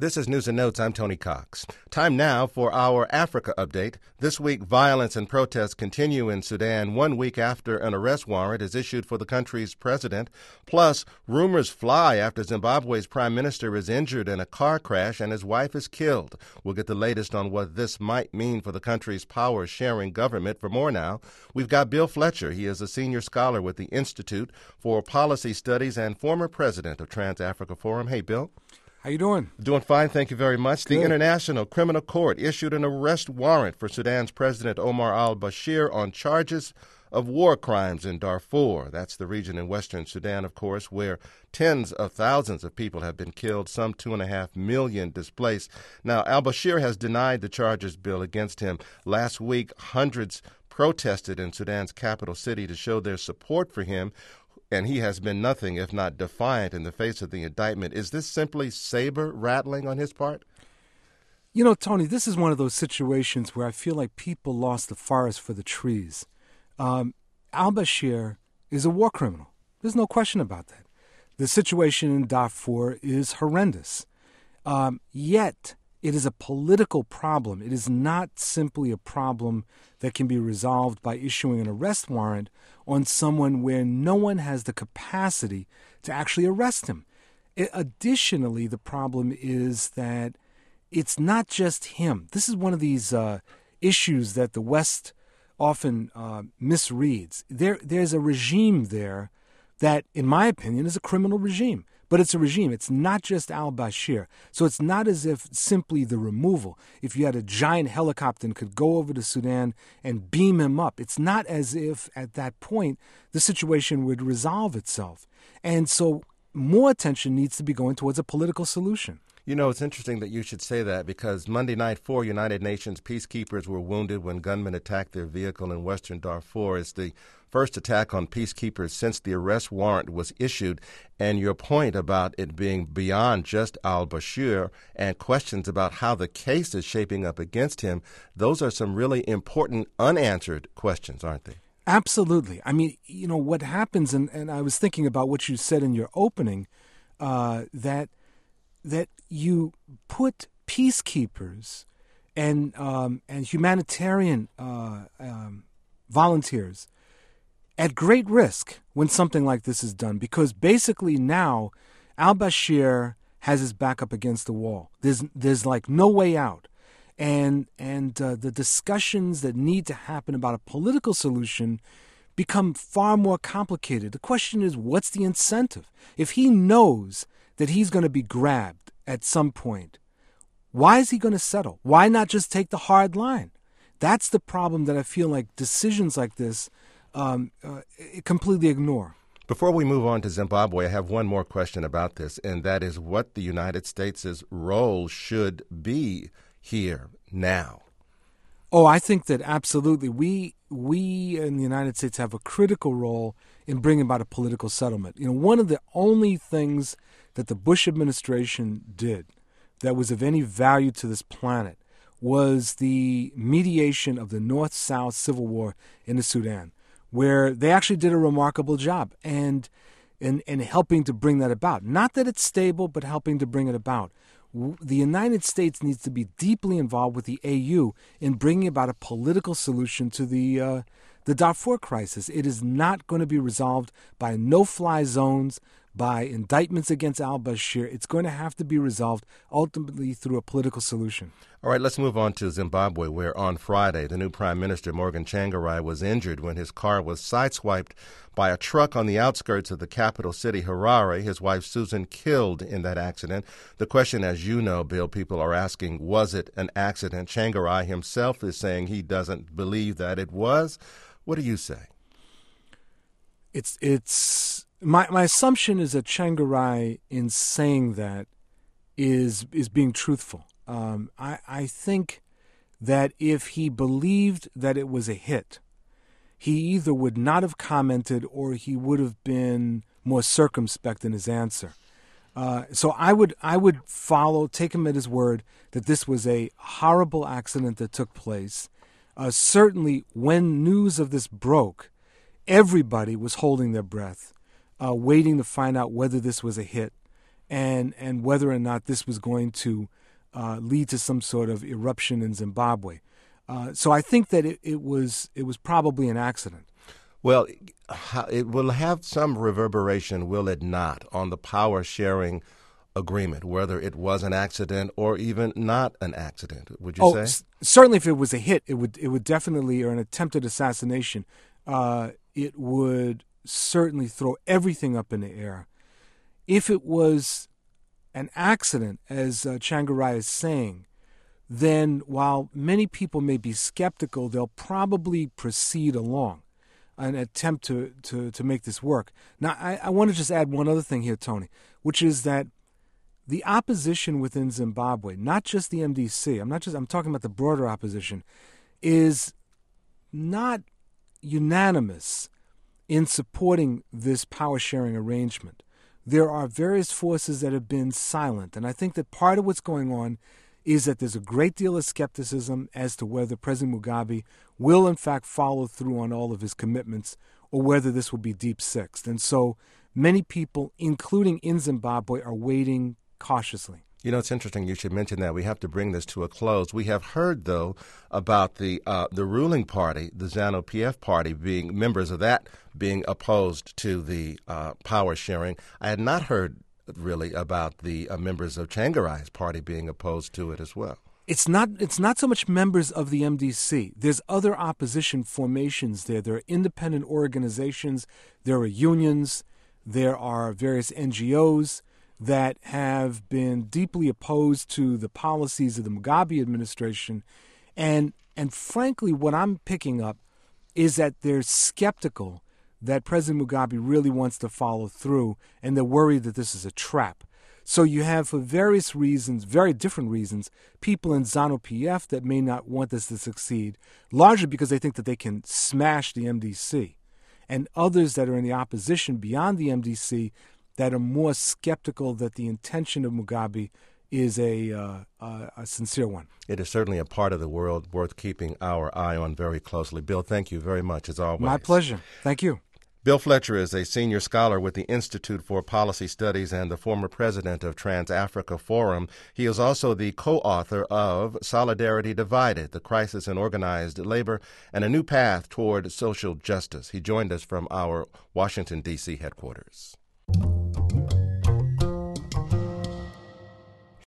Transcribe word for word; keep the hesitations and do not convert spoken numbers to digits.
This is News and Notes. I'm Tony Cox. Time now for our Africa update. This week, violence and protests continue in Sudan one week after an arrest warrant is issued for the country's president. Plus, rumors fly after Zimbabwe's prime minister is injured in a car crash and his wife is killed. We'll get the latest on what this might mean for the country's power-sharing government. For more now, we've got Bill Fletcher. He is a senior scholar with the Institute for Policy Studies and former president of Trans-Africa Forum. Hey, Bill. How you doing? Doing fine, thank you very much. Good. The International Criminal Court issued an arrest warrant for Sudan's President Omar al-Bashir on charges of war crimes in Darfur. That's the region in western Sudan, of course, where tens of thousands of people have been killed, some two and a half million displaced. Now, al-Bashir has denied the charges, Bill, against him. Last week, hundreds protested in Sudan's capital city to show their support for him, and he has been nothing if not defiant in the face of the indictment. Is this simply saber rattling on his part? You know, Tony, this is one of those situations where I feel like people lost the forest for the trees. Um, al-Bashir is a war criminal. There's no question about that. The situation in Darfur is horrendous. Um, yet, it is a political problem. It is not simply a problem that can be resolved by issuing an arrest warrant on someone where no one has the capacity to actually arrest him. It, additionally, the problem is that it's not just him. This is one of these uh, issues that the West often uh, misreads. There, there's a regime there that, in my opinion, is a criminal regime. But it's a regime. It's not just al-Bashir. So it's not as if simply the removal, if you had a giant helicopter and could go over to Sudan and beam him up, it's not as if at that point the situation would resolve itself. And so more attention needs to be going towards a political solution. You know, it's interesting that you should say that because Monday night, four United Nations peacekeepers were wounded when gunmen attacked their vehicle in western Darfur. It's the first attack on peacekeepers since the arrest warrant was issued. And your point about it being beyond just al-Bashir and questions about how the case is shaping up against him, those are some really important unanswered questions, aren't they? Absolutely. I mean, you know, what happens, and, and I was thinking about what you said in your opening, uh, that that you put peacekeepers and um, and humanitarian uh, um, volunteers at great risk when something like this is done, because basically now al-Bashir has his back up against the wall. There's there's like no way out, and and uh, the discussions that need to happen about a political solution become far more complicated. The question is, what's the incentive? If he knows that he's going to be grabbed at some point, why is he going to settle? Why not just take the hard line? That's the problem that I feel like decisions like this um, uh, completely ignore. Before we move on to Zimbabwe, I have one more question about this, and that is what the United States' role should be here now. Oh, I think that absolutely. We we in the United States have a critical role in bringing about a political settlement. You know, one of the only things that the Bush administration did that was of any value to this planet was the mediation of the North-South Civil War in the Sudan, where they actually did a remarkable job and in, in helping to bring that about. Not that it's stable, but helping to bring it about. The United States needs to be deeply involved with the A U in bringing about a political solution to the uh, the Darfur crisis. It is not going to be resolved by no-fly zones, by indictments against al-Bashir. It's going to have to be resolved ultimately through a political solution. All right, let's move on to Zimbabwe, where on Friday, the new Prime Minister, Morgan Tsvangirai, was injured when his car was sideswiped by a truck on the outskirts of the capital city, Harare. His wife, Susan, killed in that accident. The question, as you know, Bill, people are asking, was it an accident? Tsvangirai himself is saying he doesn't believe that it was. What do you say? It's it's my my assumption is that Tsvangirai, in saying that, is is being truthful. Um, I I think that if he believed that it was a hit, he either would not have commented or he would have been more circumspect in his answer. Uh, so I would I would follow, take him at his word that this was a horrible accident that took place. Uh, certainly, when news of this broke, everybody was holding their breath, uh, waiting to find out whether this was a hit. and and whether or not this was going to uh, lead to some sort of eruption in Zimbabwe. Uh, so I think that it, it was it was probably an accident. Well, it will have some reverberation, will it not, on the power sharing agreement, whether it was an accident or even not an accident, would you oh, say? S- certainly if it was a hit, it would it would definitely, or an attempted assassination, uh, it would certainly throw everything up in the air. If it was an accident, as uh, Tsvangirai is saying, then while many people may be skeptical, they'll probably proceed along and attempt to, to, to make this work. Now, I, I want to just add one other thing here, Tony, which is that the opposition within Zimbabwe, not just the M D C, I'm not just I'm talking about the broader opposition, is not unanimous in supporting this power-sharing arrangement. There are various forces that have been silent, and I think that part of what's going on is that there's a great deal of skepticism as to whether President Mugabe will in fact follow through on all of his commitments or whether this will be deep-sixed. And so many people, including in Zimbabwe, are waiting cautiously. You know, it's interesting you should mention that. We have to bring this to a close. We have heard, though, about the uh, the ruling party, the ZANU-P F party, being members of that being opposed to the uh, power sharing. I had not heard really about the uh, members of Tsvangarai's party being opposed to it as well. It's not it's not so much members of the M D C. There's other opposition formations there. There are independent organizations, there are unions, there are various N G Os that have been deeply opposed to the policies of the Mugabe administration. And and frankly, what I'm picking up is that they're skeptical that President Mugabe really wants to follow through, and they're worried that this is a trap. So you have, for various reasons, very different reasons, people in ZANU-P F that may not want this to succeed, largely because they think that they can smash the M D C, and others that are in the opposition beyond the M D C that are more skeptical that the intention of Mugabe is a, uh, uh, a sincere one. It is certainly a part of the world worth keeping our eye on very closely. Bill, thank you very much, as always. My pleasure. Thank you. Bill Fletcher is a senior scholar with the Institute for Policy Studies and the former president of Trans-Africa Forum. He is also the co-author of Solidarity Divided, The Crisis in Organized Labor and a New Path Toward Social Justice. He joined us from our Washington, D C headquarters.